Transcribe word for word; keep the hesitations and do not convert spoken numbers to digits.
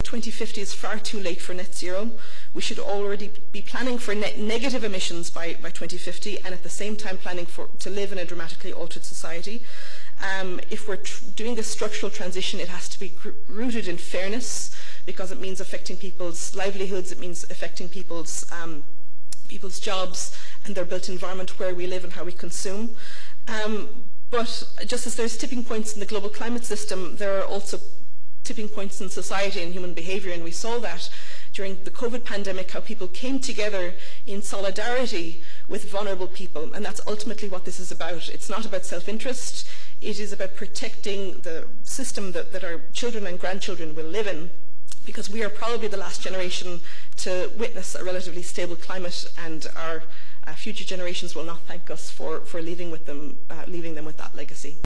twenty fifty is far too late for net zero. We should already be planning for net negative emissions by, by twenty fifty, and at the same time planning for, to live in a dramatically altered society. Um, if we're tr doing this structural transition, it has to be rooted in fairness, because it means affecting people's livelihoods, it means affecting people's, um, people's jobs and their built environment where we live and how we consume. Um, but just as there's tipping points in the global climate system, there are also tipping points in society and human behavior, and we saw that during the COVID pandemic, how people came together in solidarity with vulnerable people, and that's ultimately what this is about. It's not about self-interest, it is about protecting the system that, that our children and grandchildren will live in, because we are probably the last generation to witness a relatively stable climate, and our uh, future generations will not thank us for, for leaving, with them, uh, leaving them with that legacy.